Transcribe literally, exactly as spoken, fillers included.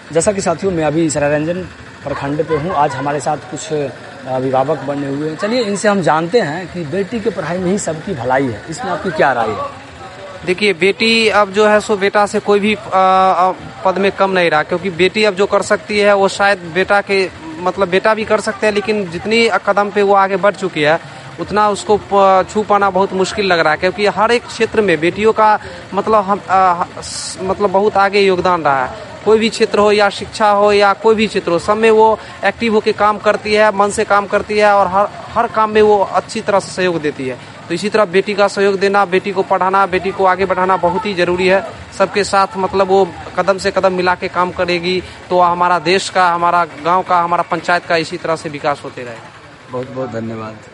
जैसा कि साथियों मैं अभी सरायरंजन प्रखंड पे हूँ। आज हमारे साथ कुछ अभिभावक बने हुए हैं। चलिए इनसे हम जानते हैं कि बेटी की पढ़ाई में ही सबकी भलाई है, इसमें आपकी क्या राय है? देखिए, बेटी अब जो है सो बेटा से कोई भी आ, पद में कम नहीं रहा, क्योंकि बेटी अब जो कर सकती है वो शायद बेटा के मतलब बेटा भी कर सकते हैं, लेकिन जितनी कदम पे वो आगे बढ़ चुकी है उतना उसको छू पाना बहुत मुश्किल लग रहा है, क्योंकि हर एक क्षेत्र में बेटियों का मतलब हम आ, मतलब बहुत आगे योगदान रहा है। कोई भी क्षेत्र हो या शिक्षा हो या कोई भी क्षेत्र हो, सब में वो एक्टिव होकर काम करती है, मन से काम करती है और हर हर काम में वो अच्छी तरह से सहयोग देती है। तो इसी तरह बेटी का सहयोग देना, बेटी को पढ़ाना, बेटी को आगे बढ़ाना बहुत ही जरूरी है। सबके साथ मतलब वो कदम से कदम मिला के काम करेगी तो हमारा देश का, हमारा गांव का, हमारा पंचायत का इसी तरह से विकास होते रहेगा। बहुत बहुत धन्यवाद।